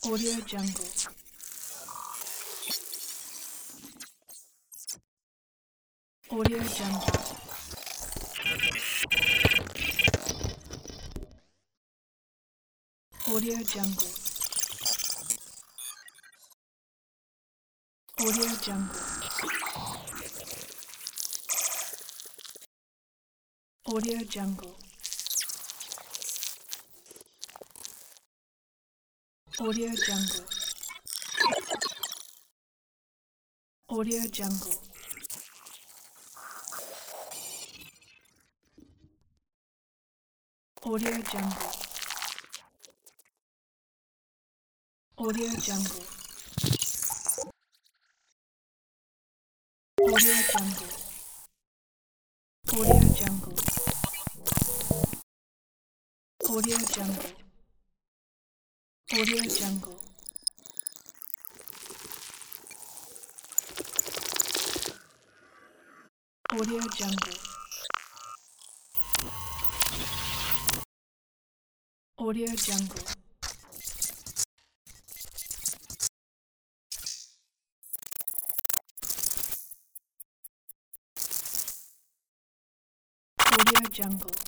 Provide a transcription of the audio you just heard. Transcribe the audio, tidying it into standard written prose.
Audio Jungle. Audio Jungle. Audio Jungle. Audio Jungle. Audio Jungle. Audio Jungle. Audio Jungle. Audio Jungle. Audio Jungle. Audio Jungle. Audio Jungle. Audio Jungle. Audio Jungle. Audio Jungle. Audio Jungle. Audio Jungle.